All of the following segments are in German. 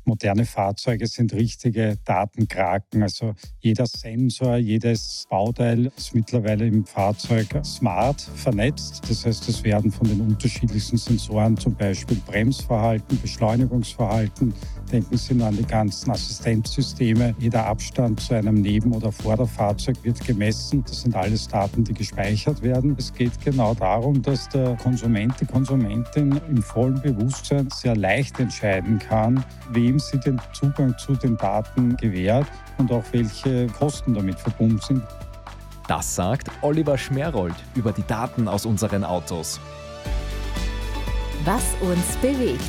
Moderne Fahrzeuge sind richtige Datenkraken. Also jeder Sensor, jedes Bauteil ist mittlerweile im Fahrzeug smart vernetzt. Das heißt, es werden von den unterschiedlichsten Sensoren, zum Beispiel Bremsverhalten, Beschleunigungsverhalten, denken Sie nur an die ganzen Assistenzsysteme. Jeder Abstand zu einem Neben- oder Vorderfahrzeug wird gemessen. Das sind alles Daten, die gespeichert werden. Es geht genau darum, dass der Konsument, die Konsumentin im vollen Bewusstsein sehr leicht entscheiden kann, wem sie den Zugang zu den Daten gewährt und auch welche Kosten damit verbunden sind. Das sagt Oliver Schmerold über die Daten aus unseren Autos. Was uns bewegt.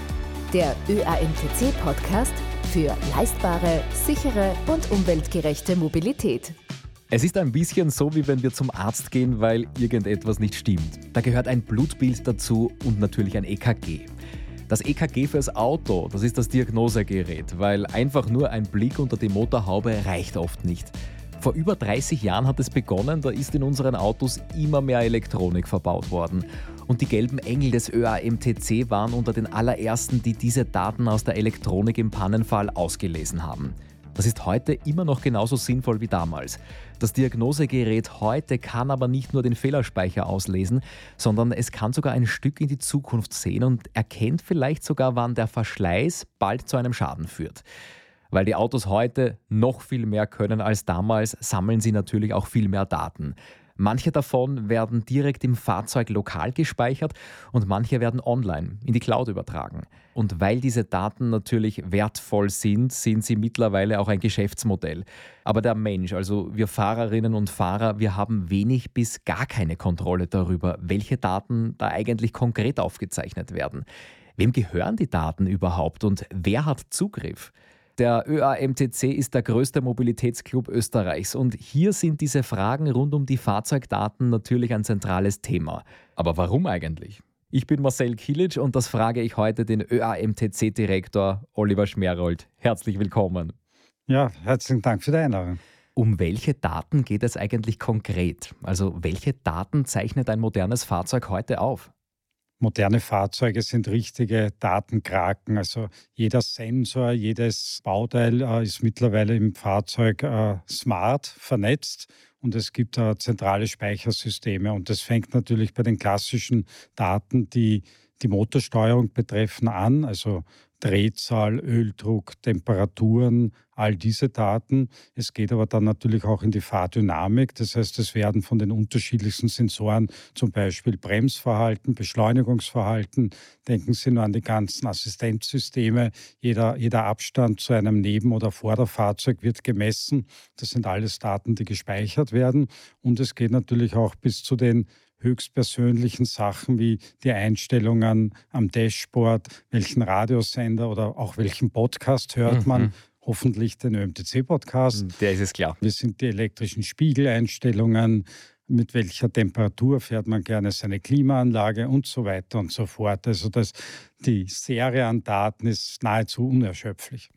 Der ÖAMTC-Podcast für leistbare, sichere und umweltgerechte Mobilität. Es ist ein bisschen so, wie wenn wir zum Arzt gehen, weil irgendetwas nicht stimmt. Da gehört ein Blutbild dazu und natürlich ein EKG. Das EKG fürs Auto, das ist das Diagnosegerät, weil einfach nur ein Blick unter die Motorhaube reicht oft nicht. Vor über 30 Jahren hat es begonnen, da ist in unseren Autos immer mehr Elektronik verbaut worden. Und die gelben Engel des ÖAMTC waren unter den allerersten, die diese Daten aus der Elektronik im Pannenfall ausgelesen haben. Das ist heute immer noch genauso sinnvoll wie damals. Das Diagnosegerät heute kann aber nicht nur den Fehlerspeicher auslesen, sondern es kann sogar ein Stück in die Zukunft sehen und erkennt vielleicht sogar, wann der Verschleiß bald zu einem Schaden führt. Weil die Autos heute noch viel mehr können als damals, sammeln sie natürlich auch viel mehr Daten. Manche davon werden direkt im Fahrzeug lokal gespeichert und manche werden online in die Cloud übertragen. Und weil diese Daten natürlich wertvoll sind, sind sie mittlerweile auch ein Geschäftsmodell. Aber der Mensch, also wir Fahrerinnen und Fahrer, wir haben wenig bis gar keine Kontrolle darüber, welche Daten da eigentlich konkret aufgezeichnet werden. Wem gehören die Daten überhaupt und wer hat Zugriff? Der ÖAMTC ist der größte Mobilitätsclub Österreichs und hier sind diese Fragen rund um die Fahrzeugdaten natürlich ein zentrales Thema. Aber warum eigentlich? Ich bin Marcel Kilic und das frage ich heute den ÖAMTC-Direktor Oliver Schmerold. Herzlich willkommen. Ja, herzlichen Dank für die Einladung. Um welche Daten geht es eigentlich konkret? Also welche Daten zeichnet ein modernes Fahrzeug heute auf? Moderne Fahrzeuge sind richtige Datenkraken. Also jeder Sensor, jedes Bauteil ist mittlerweile im Fahrzeug smart vernetzt und es gibt zentrale Speichersysteme. Und das fängt natürlich bei den klassischen Daten, die die Motorsteuerung betreffen, an, also Drehzahl, Öldruck, Temperaturen, all diese Daten. Es geht aber dann natürlich auch in die Fahrdynamik. Das heißt, es werden von den unterschiedlichsten Sensoren, zum Beispiel Bremsverhalten, Beschleunigungsverhalten, denken Sie nur an die ganzen Assistenzsysteme. Jeder Abstand zu einem Neben- oder Vorderfahrzeug wird gemessen. Das sind alles Daten, die gespeichert werden. Und es geht natürlich auch bis zu den höchstpersönlichen Sachen wie die Einstellungen am Dashboard, welchen Radiosender oder auch welchen Podcast hört man. Hoffentlich den ÖMTC-Podcast. Der ist es klar. Wir sind die elektrischen Spiegeleinstellungen, mit welcher Temperatur fährt man gerne seine Klimaanlage und so weiter und so fort. Also die Serie an Daten ist nahezu unerschöpflich.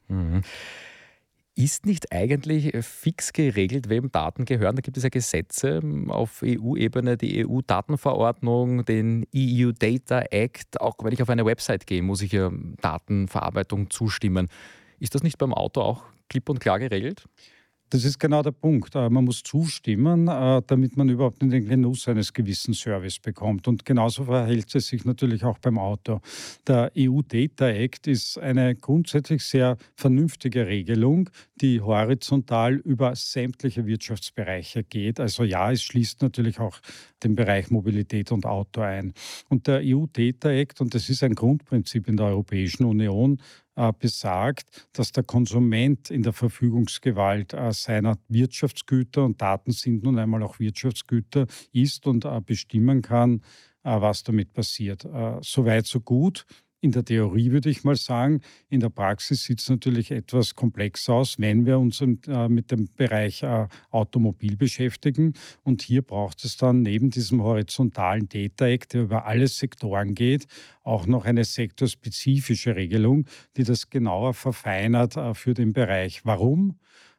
Ist nicht eigentlich fix geregelt, wem Daten gehören? Da gibt es ja Gesetze auf EU-Ebene, die EU-Datenverordnung, den EU Data Act. Auch wenn ich auf eine Website gehe, muss ich ja Datenverarbeitung zustimmen. Ist das nicht beim Auto auch klipp und klar geregelt? Das ist genau der Punkt. Man muss zustimmen, damit man überhaupt in den Genuss eines gewissen Service bekommt. Und genauso verhält es sich natürlich auch beim Auto. Der EU Data Act ist eine grundsätzlich sehr vernünftige Regelung, die horizontal über sämtliche Wirtschaftsbereiche geht. Also ja, es schließt natürlich auch den Bereich Mobilität und Auto ein. Und der EU Data Act, und das ist ein Grundprinzip in der Europäischen Union, besagt, dass der Konsument in der Verfügungsgewalt seiner Wirtschaftsgüter, und Daten sind nun einmal auch Wirtschaftsgüter, ist und bestimmen kann, was damit passiert. Soweit, so gut. In der Theorie würde ich mal sagen, in der Praxis sieht es natürlich etwas komplex aus, wenn wir uns mit dem Bereich Automobil beschäftigen. Und hier braucht es dann neben diesem horizontalen Data Act, der über alle Sektoren geht, auch noch eine sektorspezifische Regelung, die das genauer verfeinert für den Bereich. Warum?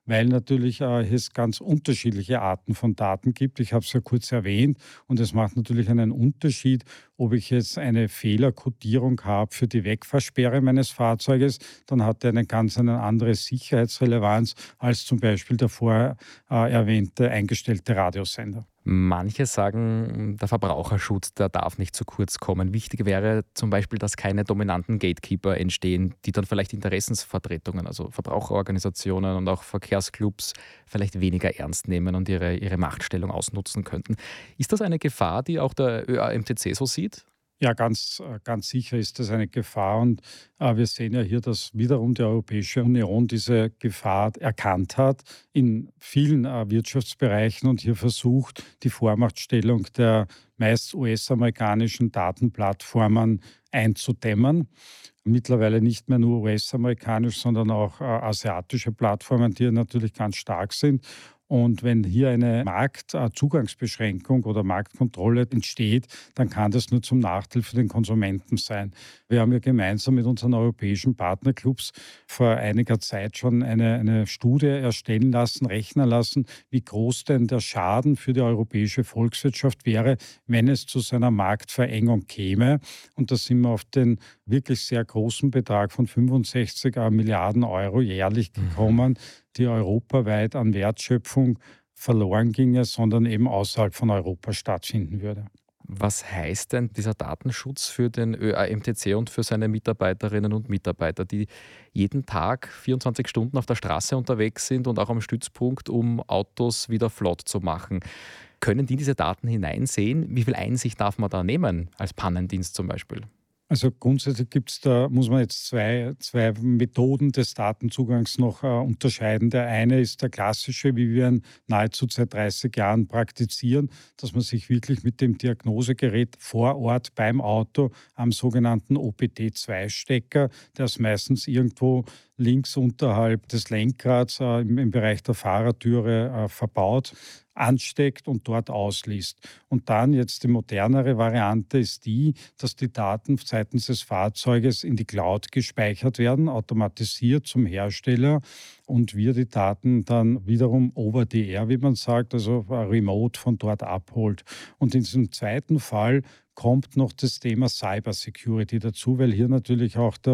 weil natürlich es ganz unterschiedliche Arten von Daten gibt. Ich habe es ja kurz erwähnt und es macht natürlich einen Unterschied, ob ich jetzt eine Fehlerkodierung habe für die Wegfahrsperre meines Fahrzeuges, dann hat er eine andere Sicherheitsrelevanz als zum Beispiel der vorher erwähnte eingestellte Radiosender. Manche sagen, der Verbraucherschutz, der darf nicht zu kurz kommen. Wichtig wäre zum Beispiel, dass keine dominanten Gatekeeper entstehen, die dann vielleicht Interessensvertretungen, also Verbraucherorganisationen und auch Verkehrsclubs vielleicht weniger ernst nehmen und ihre Machtstellung ausnutzen könnten. Ist das eine Gefahr, die auch der ÖAMTC so sieht? Ja, ganz sicher ist das eine Gefahr und wir sehen ja hier, dass wiederum die Europäische Union diese Gefahr erkannt hat in vielen Wirtschaftsbereichen und hier versucht, die Vormachtstellung der meist US-amerikanischen Datenplattformen einzudämmen. Mittlerweile nicht mehr nur US-amerikanisch, sondern auch asiatische Plattformen, die natürlich ganz stark sind. Und wenn hier eine Marktzugangsbeschränkung oder Marktkontrolle entsteht, dann kann das nur zum Nachteil für den Konsumenten sein. Wir haben ja gemeinsam mit unseren europäischen Partnerclubs vor einiger Zeit schon eine Studie erstellen lassen, rechnen lassen, wie groß denn der Schaden für die europäische Volkswirtschaft wäre, wenn es zu so einer Marktverengung käme. Und da sind wir auf den wirklich sehr großen Betrag von 65 Milliarden Euro jährlich gekommen, die europaweit an Wertschöpfung verloren ginge, sondern eben außerhalb von Europa stattfinden würde. Was heißt denn dieser Datenschutz für den ÖAMTC und für seine Mitarbeiterinnen und Mitarbeiter, die jeden Tag 24 Stunden auf der Straße unterwegs sind und auch am Stützpunkt, um Autos wieder flott zu machen? Können die in diese Daten hineinsehen? Wie viel Einsicht darf man da nehmen, als Pannendienst zum Beispiel? Also grundsätzlich muss man jetzt zwei Methoden des Datenzugangs noch unterscheiden. Der eine ist der klassische, wie wir ihn nahezu seit 30 Jahren praktizieren, dass man sich wirklich mit dem Diagnosegerät vor Ort beim Auto am sogenannten OPD2-Stecker, der ist meistens irgendwo links unterhalb des Lenkrads im Bereich der Fahrertüre verbaut, ansteckt und dort ausliest. Und dann jetzt die modernere Variante ist die, dass die Daten seitens des Fahrzeuges in die Cloud gespeichert werden, automatisiert zum Hersteller und wir die Daten dann wiederum over the air, wie man sagt, also remote von dort abholt. Und in diesem zweiten Fall kommt noch das Thema Cybersecurity dazu, weil hier natürlich auch der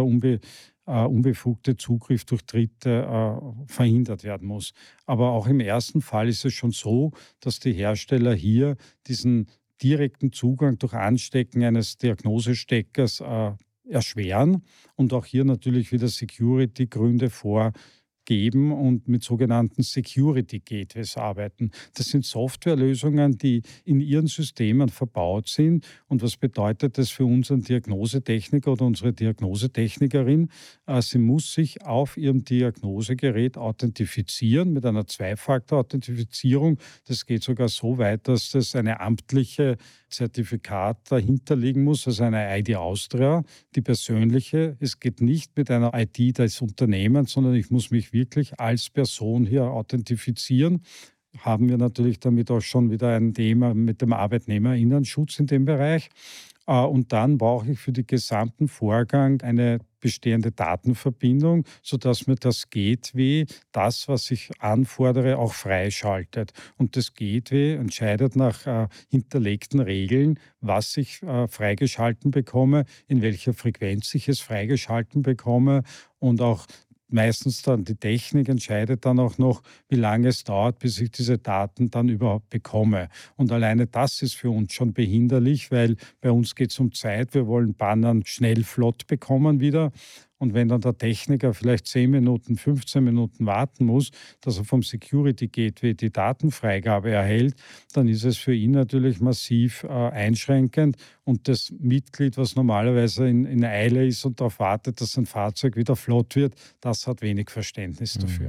unbefugte Zugriff durch Dritte verhindert werden muss. Aber auch im ersten Fall ist es schon so, dass die Hersteller hier diesen direkten Zugang durch Anstecken eines Diagnosesteckers erschweren und auch hier natürlich wieder Security-Gründe vorgeben und mit sogenannten Security Gateways arbeiten. Das sind Softwarelösungen, die in ihren Systemen verbaut sind. Und was bedeutet das für unseren Diagnosetechniker oder unsere Diagnosetechnikerin? Sie muss sich auf ihrem Diagnosegerät authentifizieren mit einer Zwei-Faktor-Authentifizierung. Das geht sogar so weit, dass das eine amtliche Zertifikat dahinter liegen muss, also eine ID Austria, die persönliche. Es geht nicht mit einer ID des Unternehmens, sondern ich muss mich wirklich als Person hier authentifizieren. Haben wir natürlich damit auch schon wieder ein Thema mit dem Arbeitnehmerinnenschutz in dem Bereich. Und dann brauche ich für den gesamten Vorgang eine bestehende Datenverbindung, sodass mir das Gateway, das, was ich anfordere, auch freischaltet. Und das Gateway entscheidet nach hinterlegten Regeln, was ich freigeschalten bekomme, in welcher Frequenz ich es freigeschalten bekomme und auch meistens dann die Technik entscheidet dann auch noch, wie lange es dauert, bis ich diese Daten dann überhaupt bekomme. Und alleine das ist für uns schon behinderlich, weil bei uns geht es um Zeit. Wir wollen Bannern schnell flott bekommen wieder. Und wenn dann der Techniker vielleicht 10 Minuten, 15 Minuten warten muss, dass er vom Security Gateway die Datenfreigabe erhält, dann ist es für ihn natürlich massiv einschränkend. Und das Mitglied, was normalerweise in Eile ist und darauf wartet, dass sein Fahrzeug wieder flott wird, das hat wenig Verständnis dafür.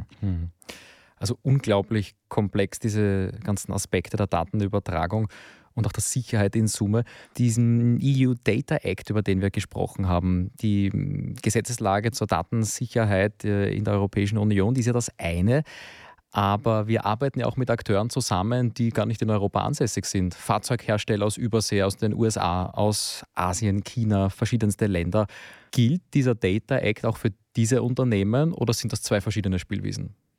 Also unglaublich komplex, diese ganzen Aspekte der Datenübertragung und auch der Sicherheit in Summe. Diesen EU Data Act, über den wir gesprochen haben, die Gesetzeslage zur Datensicherheit in der Europäischen Union, die ist ja das eine. Aber wir arbeiten ja auch mit Akteuren zusammen, die gar nicht in Europa ansässig sind. Fahrzeughersteller aus Übersee, aus den USA, aus Asien, China, verschiedenste Länder. Gilt dieser Data Act auch für diese Unternehmen oder sind das zwei verschiedene Spielwiesen?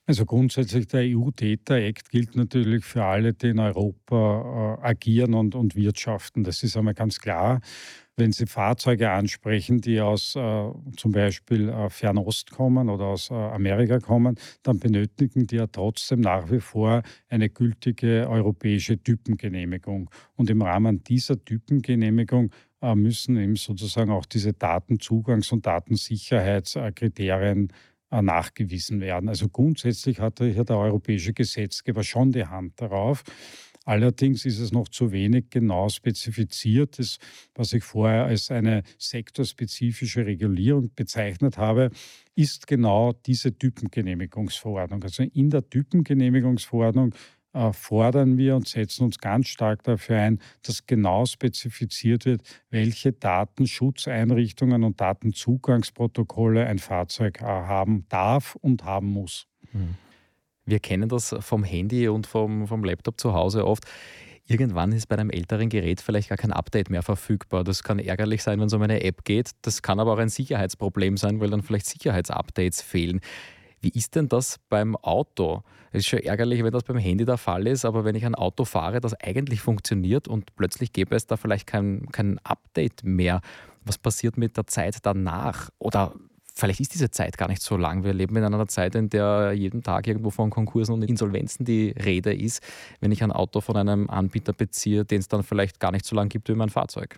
Also grundsätzlich der EU-Data Act gilt natürlich für alle, die in Europa agieren und wirtschaften. Das ist einmal ganz klar. Wenn Sie Fahrzeuge ansprechen, die aus zum Beispiel Fernost kommen oder aus Amerika kommen, dann benötigen die ja trotzdem nach wie vor eine gültige europäische Typengenehmigung. Und im Rahmen dieser Typengenehmigung müssen eben sozusagen auch diese Datenzugangs- und Datensicherheitskriterien nachgewiesen werden. Also grundsätzlich hat hier der europäische Gesetzgeber schon die Hand darauf. Allerdings ist es noch zu wenig genau spezifiziert. Das, was ich vorher als eine sektorspezifische Regulierung bezeichnet habe, ist genau diese Typengenehmigungsverordnung. Also in der Typengenehmigungsverordnung fordern wir und setzen uns ganz stark dafür ein, dass genau spezifiziert wird, welche Datenschutzeinrichtungen und Datenzugangsprotokolle ein Fahrzeug haben darf und haben muss. Mhm. Wir kennen das vom Handy und vom Laptop zu Hause oft. Irgendwann ist bei einem älteren Gerät vielleicht gar kein Update mehr verfügbar. Das kann ärgerlich sein, wenn es um eine App geht. Das kann aber auch ein Sicherheitsproblem sein, weil dann vielleicht Sicherheitsupdates fehlen. Wie ist denn das beim Auto? Es ist schon ärgerlich, wenn das beim Handy der Fall ist, aber wenn ich ein Auto fahre, das eigentlich funktioniert und plötzlich gäbe es da vielleicht kein Update mehr, was passiert mit der Zeit danach? Oder vielleicht ist diese Zeit gar nicht so lang. Wir leben in einer Zeit, in der jeden Tag irgendwo von Konkursen und Insolvenzen die Rede ist, wenn ich ein Auto von einem Anbieter beziehe, den es dann vielleicht gar nicht so lange gibt wie mein Fahrzeug.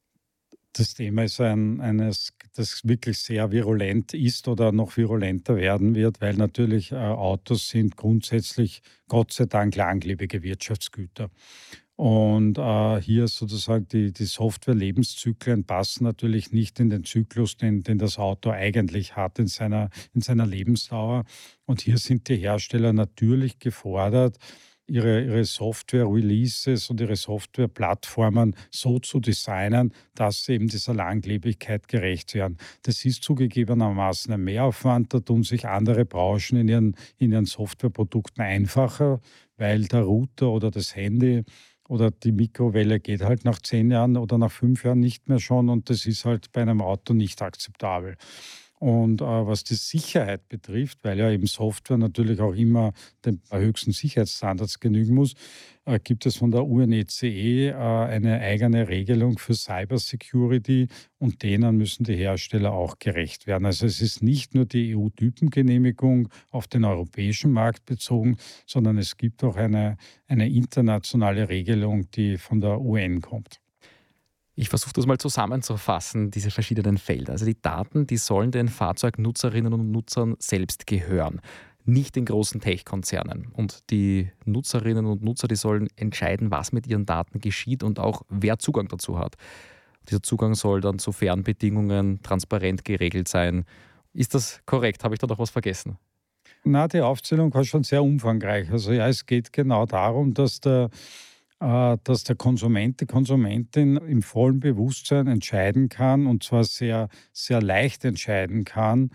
Das Thema ist eines, das wirklich sehr virulent ist oder noch virulenter werden wird, weil natürlich Autos sind grundsätzlich, Gott sei Dank, langlebige Wirtschaftsgüter. Und hier sozusagen die Software-Lebenszyklen passen natürlich nicht in den Zyklus, den das Auto eigentlich hat in seiner Lebensdauer. Und hier sind die Hersteller natürlich gefordert, ihre Software-Releases und ihre Software-Plattformen so zu designen, dass sie eben dieser Langlebigkeit gerecht werden. Das ist zugegebenermaßen ein Mehraufwand. Da tun sich andere Branchen in ihren Softwareprodukten einfacher, weil der Router oder das Handy oder die Mikrowelle geht halt nach 10 Jahren oder nach 5 Jahren nicht mehr schon und das ist halt bei einem Auto nicht akzeptabel. Und was die Sicherheit betrifft, weil ja eben Software natürlich auch immer den höchsten Sicherheitsstandards genügen muss, gibt es von der UNECE eine eigene Regelung für Cybersecurity und denen müssen die Hersteller auch gerecht werden. Also es ist nicht nur die EU-Typengenehmigung auf den europäischen Markt bezogen, sondern es gibt auch eine internationale Regelung, die von der UN kommt. Ich versuche das mal zusammenzufassen, diese verschiedenen Felder. Also die Daten, die sollen den Fahrzeugnutzerinnen und Nutzern selbst gehören, nicht den großen Tech-Konzernen. Und die Nutzerinnen und Nutzer, die sollen entscheiden, was mit ihren Daten geschieht und auch wer Zugang dazu hat. Dieser Zugang soll dann zu fairen Bedingungen transparent geregelt sein. Ist das korrekt? Habe ich da noch was vergessen? Na, die Aufzählung war schon sehr umfangreich. Also ja, es geht genau darum, dass der Konsument, die Konsumentin im vollen Bewusstsein entscheiden kann und zwar sehr, sehr leicht entscheiden kann,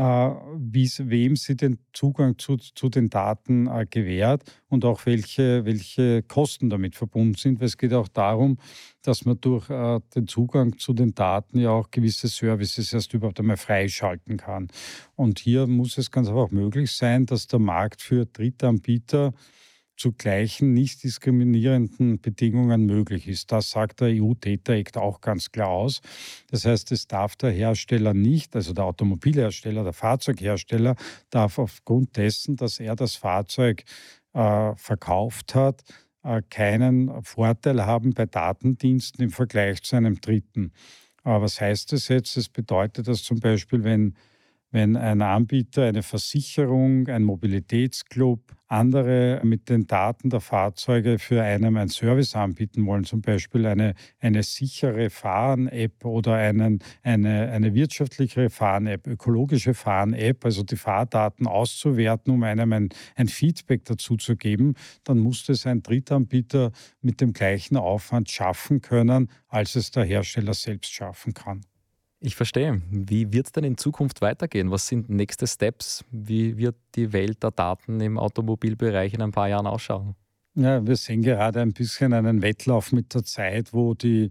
wem sie den Zugang zu den Daten gewährt und auch welche Kosten damit verbunden sind. Weil es geht auch darum, dass man durch den Zugang zu den Daten ja auch gewisse Services erst überhaupt einmal freischalten kann. Und hier muss es ganz einfach möglich sein, dass der Markt für Drittanbieter zu gleichen nicht diskriminierenden Bedingungen möglich ist. Das sagt der EU-Data Act auch ganz klar aus. Das heißt, es darf der Hersteller nicht, also der Automobilhersteller, der Fahrzeughersteller, darf aufgrund dessen, dass er das Fahrzeug verkauft hat, keinen Vorteil haben bei Datendiensten im Vergleich zu einem Dritten. Was heißt das jetzt? Das bedeutet, dass zum Beispiel, wenn ein Anbieter, eine Versicherung, ein Mobilitätsclub, andere mit den Daten der Fahrzeuge für einen Service anbieten wollen, zum Beispiel eine sichere Fahren-App oder eine wirtschaftlichere Fahren-App, ökologische Fahren-App, also die Fahrdaten auszuwerten, um einem ein Feedback dazu zu geben, dann muss das ein Drittanbieter mit dem gleichen Aufwand schaffen können, als es der Hersteller selbst schaffen kann. Ich verstehe. Wie wird es denn in Zukunft weitergehen? Was sind nächste Steps? Wie wird die Welt der Daten im Automobilbereich in ein paar Jahren ausschauen? Ja, wir sehen gerade ein bisschen einen Wettlauf mit der Zeit, wo die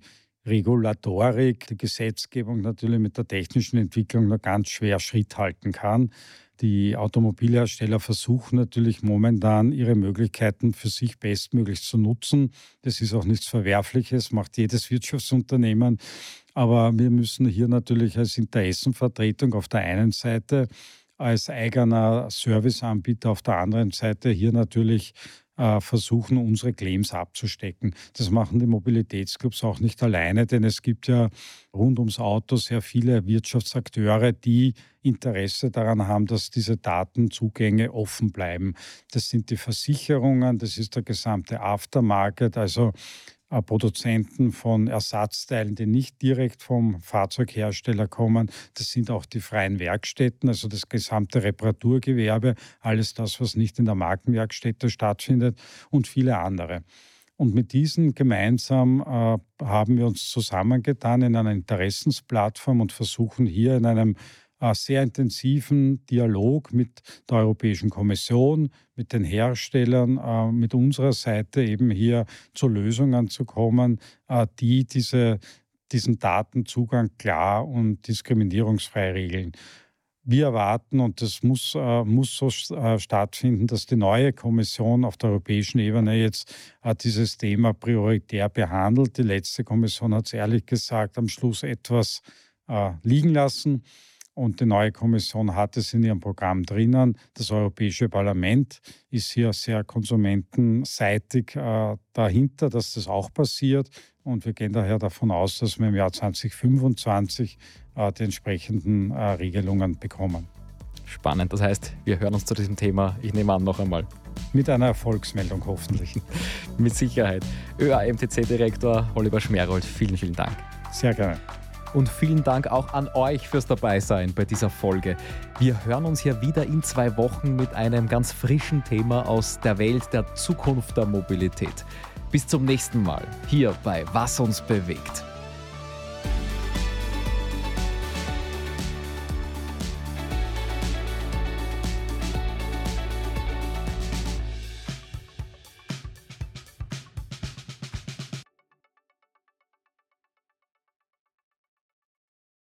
Regulatorik, die Gesetzgebung natürlich mit der technischen Entwicklung noch ganz schwer Schritt halten kann. Die Automobilhersteller versuchen natürlich momentan, ihre Möglichkeiten für sich bestmöglich zu nutzen. Das ist auch nichts Verwerfliches, macht jedes Wirtschaftsunternehmen. Aber wir müssen hier natürlich als Interessenvertretung auf der einen Seite, als eigener Serviceanbieter auf der anderen Seite hier natürlich versuchen, unsere Claims abzustecken. Das machen die Mobilitätsclubs auch nicht alleine, denn es gibt ja rund ums Auto sehr viele Wirtschaftsakteure, die Interesse daran haben, dass diese Datenzugänge offen bleiben. Das sind die Versicherungen, das ist der gesamte Aftermarket, also Produzenten von Ersatzteilen, die nicht direkt vom Fahrzeughersteller kommen. Das sind auch die freien Werkstätten, also das gesamte Reparaturgewerbe, alles das, was nicht in der Markenwerkstätte stattfindet und viele andere. Und mit diesen gemeinsam haben wir uns zusammengetan in einer Interessensplattform und versuchen hier in einem sehr intensiven Dialog mit der Europäischen Kommission, mit den Herstellern, mit unserer Seite eben hier zu Lösungen zu kommen, die diesen Datenzugang klar und diskriminierungsfrei regeln. Wir erwarten, und das muss so stattfinden, dass die neue Kommission auf der europäischen Ebene jetzt dieses Thema prioritär behandelt. Die letzte Kommission hat es ehrlich gesagt am Schluss etwas liegen lassen. Und die neue Kommission hat es in ihrem Programm drinnen. Das Europäische Parlament ist hier sehr konsumentenseitig dahinter, dass das auch passiert. Und wir gehen daher davon aus, dass wir im Jahr 2025 die entsprechenden Regelungen bekommen. Spannend, das heißt, wir hören uns zu diesem Thema, ich nehme an, noch einmal. Mit einer Erfolgsmeldung hoffentlich. Mit Sicherheit. ÖAMTC-Direktor Oliver Schmerold, vielen, vielen Dank. Sehr gerne. Und vielen Dank auch an euch fürs Dabeisein bei dieser Folge. Wir hören uns ja wieder in 2 Wochen mit einem ganz frischen Thema aus der Welt der Zukunft der Mobilität. Bis zum nächsten Mal, hier bei Was uns bewegt.